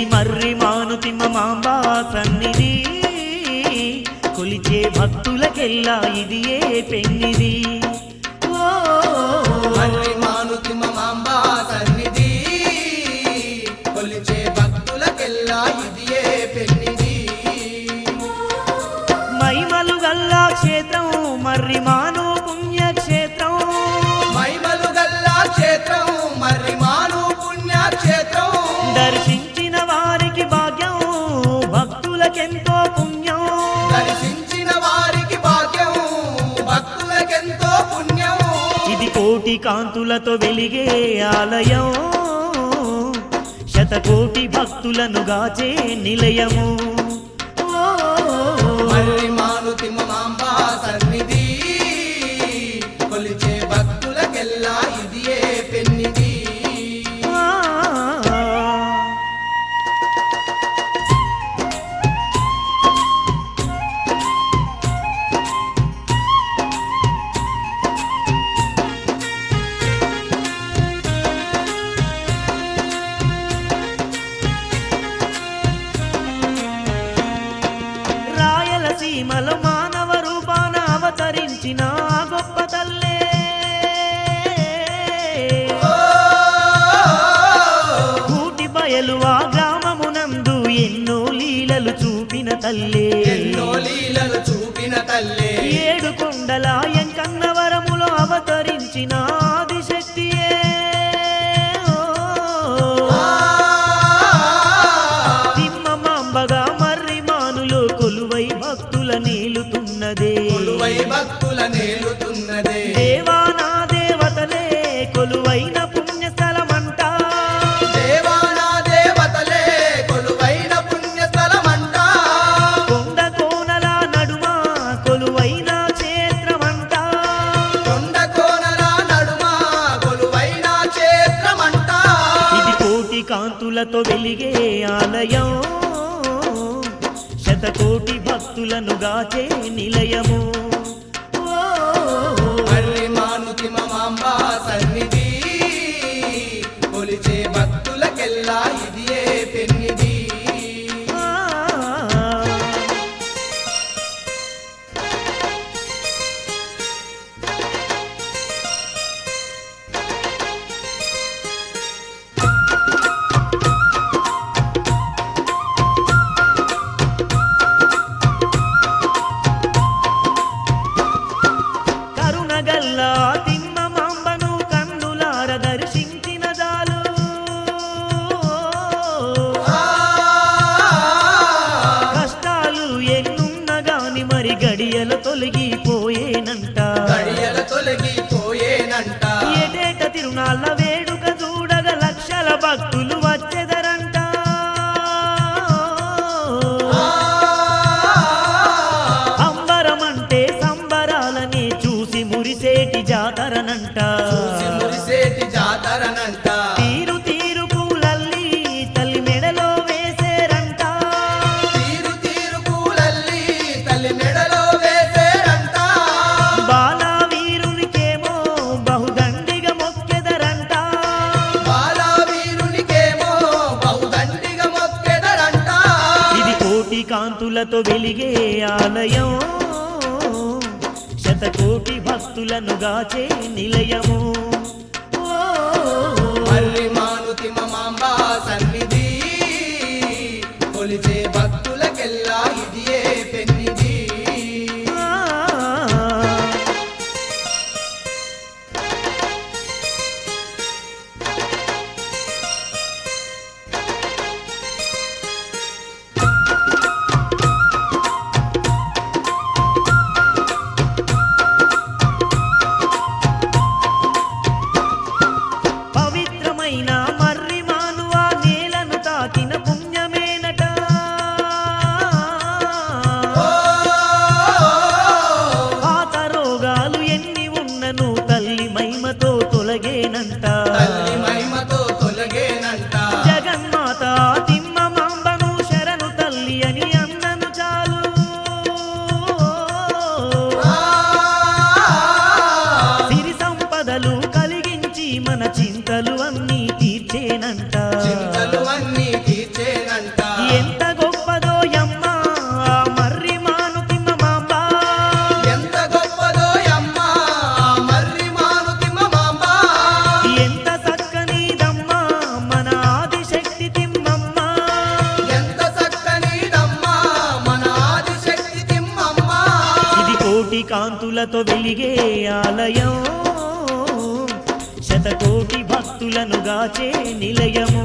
ఇది మర్రి మానుతిమ్మ మాంబ సన్నిధి కొలిచే భక్తులకెల్లా ఇది ఏ పెన్నిది మర్రి మానుతిమ్మ మాంబ సన్నిధి కొలిచే భక్తులకెల్లా ఇది ఏ పెన్నిది మైమలు గల్లా క్షేత్రం మర్రి మాను పుణ్యక్షేత్రం మైమలు గల్లా క్షేత్రం మర్రి మాను పుణ్యక్షేత్రం దర్శించిన వారికి భాగ్యం భక్తులకెంతో పుణ్యం దర్శించిన వారికి భాగ్యం భక్తులకెంతో పుణ్యం ఇది కోటి కాంతులతో వెలిగే ఆలయం శతకోటి భక్తులను గాచే నిలయము మర్రి మానుతిమ్మ మాంబ సన్నిధి కొలిచే భక్తులకెల్లా ఇది ఏ పెన్నిది రాయలసీమలో మానవ రూపాన అవతరించిన గొప్ప తల్లే కూటి బయలు ఆ గ్రామమునందు ఎన్నో లీలలు చూపిన తల్లే ఎన్నో లీలలు చూపిన తల్లే ఏడు కొండల ఎంకన్నవరములో అవతరించిన ఆదిశక్తియే తిమ్మమాంబగా మర్రి మానులో కొలువై భక్తుల నేలుతున్నదే కొలువై భక్తుల నేలుతున్నదే దేవా నా దేవతలే కొలువైన పుణ్యస్థలమంట దేవానా దేవతలే కొలువైన పుణ్యస్థలమంట కొండ కోనల నడుమ కొలువైన క్షేత్రమంట కొండ కోనల నడుమ కొలువైన క్షేత్రమంట ఇది కోటి కాంతులతో వెలిగే ఆలయం శతకోటి భక్తులను గాచే నిలయము మర్రి మానుతిమ్మ మాంబ సన్నిధి కొలిచే భక్తులకెల్లా ఇది ఏ పెన్నిది కరుణగల్లా తిమ్మమాంబను కన్నులార దర్శించిన జాలు కష్టాలు ఎన్నున్న గాని మరి గడియలు తొలగిపోయేనంట గడియల తొలగిపోయేనంట ఏటేట తిరునాళ్ళ వేడుక చూడగ లక్షల భక్తులు వచ్చెదరంట అంబరమంటే సంబరాలని చూసి మురిసేటి జాతరనంట చూసి మురిసేటి జాతరనంట తీరు తీరు పూలల్లి తల్లి మెడలో వేసేరంట తీరు తీరు పూలల్లి తల్లి మెడలో వేసేరంట బాలా వీరునికేమో బహుదండిగా మొక్కెదరంట బాలవీరునికేమో బహుదండిగా మొక్కెదరంట ఇది కోటి కాంతులతో వెలిగే ఆలయం శతకోటి భక్తులను గాచే నిలయము మర్రి మానుతిమ్మ మాంబ సన్నిధి కొలిచే భక్తులకెల్లా ఇది ఏ పెన్నిది పవిత్రమైన మర్రి మానువ నేలను తాకిన పుణ్యమేనట పాత రోగాలు ఎన్ని ఉన్నను తల్లి మహిమతో తొలగేనంట తల్లి మహిమతో తొలగేనంట జగన్మాత తిమ్మమాంబను శరణు తల్లి అని అన్నను చాలు సిరి సంపదలు కలిగించి మన చింతలు అన్నీ తీర్చేనంట చింతలు అన్నీ తీర్చేనంట కాంతులతో వెలిగే ఆలయం శతకోటి భక్తులను గాచే నిలయము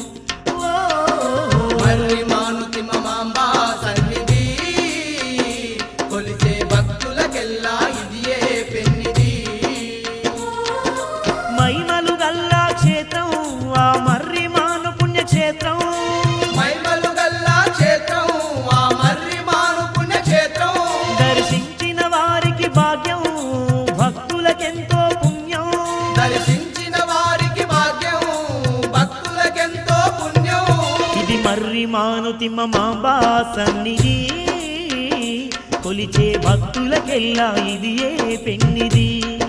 మర్రి మానుతి మాంబా సన్నిధి కొలిచే భక్తులకెల్లా ఇదియే పెన్నిది మహిమలు గల్లా క్షేత్రం ఆ మర్రి మాను పుణ్యక్షేత్రం మహిమలు గల్లా క్షేత్రం ఆ మర్రి మాను పుణ్యక్షేత్రం దర్శించిన వారికి భాగ్యం భక్తులకెంతో పుణ్యం దర్శించిన వారికి భాగ్యం భక్తులకెంతో పుణ్యం ఇది మర్రి మానుతి మాంబా సన్నిధి కొలిచే భక్తులకెల్లా ఇది ఏ పెన్నిది